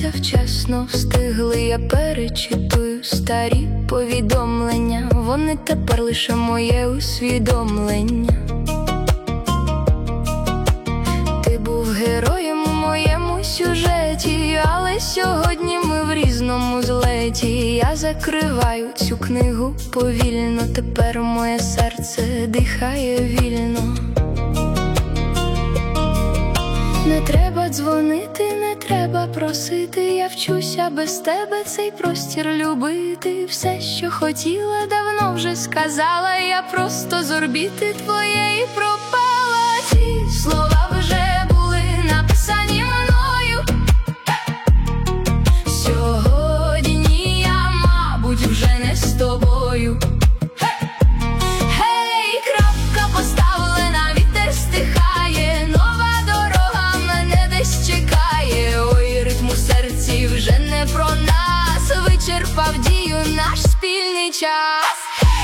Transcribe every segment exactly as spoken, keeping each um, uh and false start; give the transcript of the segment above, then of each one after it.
прокинуться вчасно, встигли, я перечитую старі повідомлення. Вони тепер лише моє усвідомлення. Ти був героєм у моєму сюжеті, але сьогодні ми в різному злеті. Я закриваю цю книгу повільно, тепер моє серце дихає вільно. Не треба дзвонити, не треба просити, я вчуся без тебе цей простір любити. Все, що хотіла, давно вже сказала, я просто з орбіти твоєї пропала. Ці слова вже були написані мною. Сьогодні я, мабуть, вже не з тобою. Гей, крапка поставлена, вітер стихає, нова дорога мене десь чекає. Ой, ритм у серці вже не про нас, вичерпав дію наш спільний час.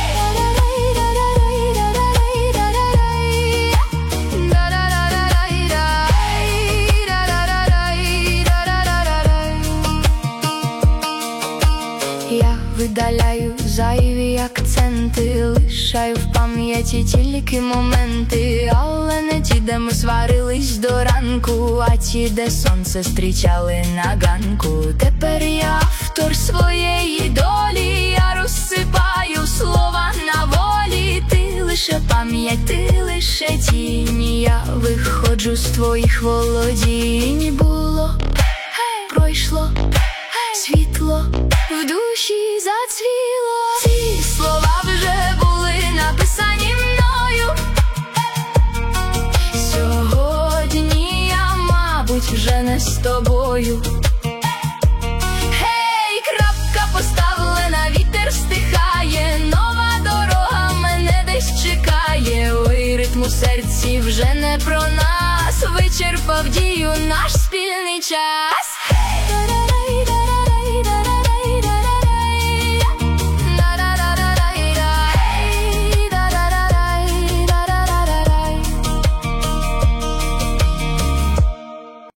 Я видаляю зайві акценти, лишаю в пам'яті тільки моменти, але не ті, де ми сварились до ранку, а ті, де сонце зустрічали на ганку. Тепер я автор своєї долі, я розсипаю слова на волі. Ти лише пам'ять, ти лише тінь, я виходжу з твоїх володінь. Було, пройшло, світло в душі зацвіло. Ці слова вже були написані мною. Сьогодні я, мабуть, вже не з тобою. Гей, крапка поставлена, вітер стихає, нова дорога мене десь чекає. Ой, ритм у серці вже не про нас, вичерпав дію наш спільний час.